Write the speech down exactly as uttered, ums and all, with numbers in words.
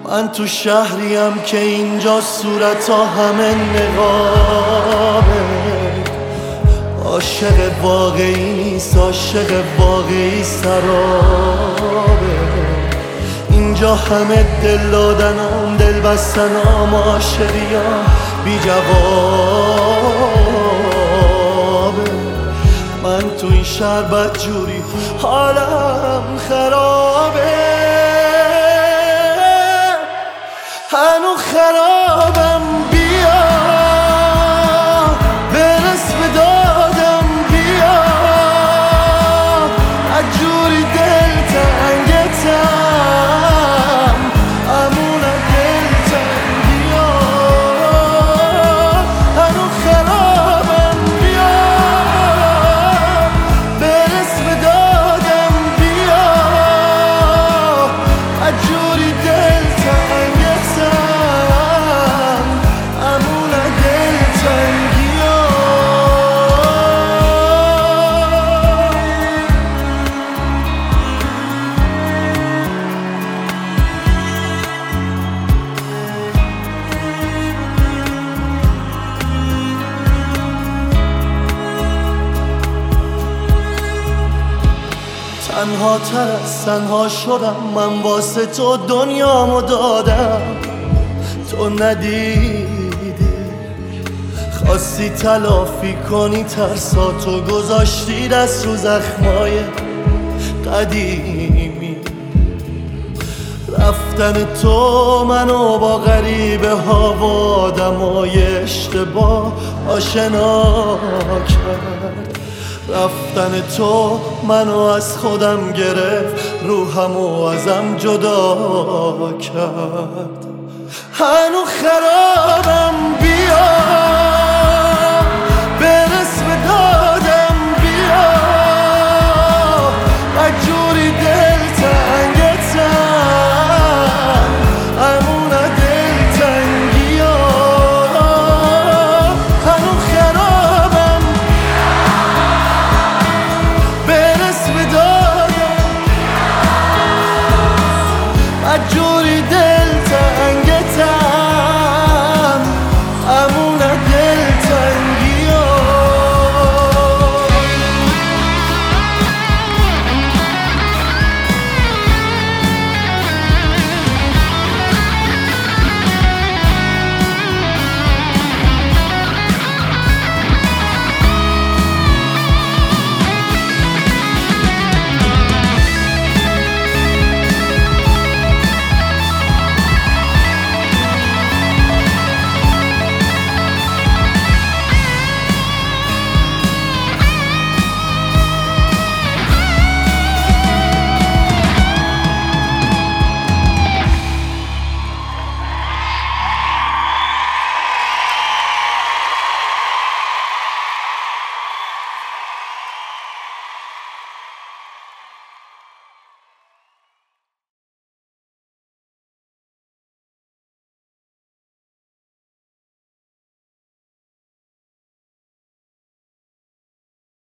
من تو شهریم که اینجا صورت ها همه نقابه. عاشق واقعی نیست، عاشق واقعی سرابه. اینجا همه دل دادنم، دل بستنم، عاشقیم بی جوابه. من تو این شهر بدجوری حالم خرابه، هنو خرابم. بیا برس به دادم، بیا عجوری دل تنگتم، امون دل تنگ. بیا هنو خرابم، بیا برس به دادم، بیا عجوری دل تنگتم، امون دل تنگی. تنها تر از تنها شدم من، واسه تو دنیامو دادم، تو ندیدی. خواستی تلافی کنی ترساتو، گذاشتی دست رو زخمای قدیمی. رفتن تو منو با غریبه ها و آدمای اشتباه آشنا کرد. رفتن تو منو از خودم گرفت، روحمو ازم جدا کرد. هنو خرابم، بیا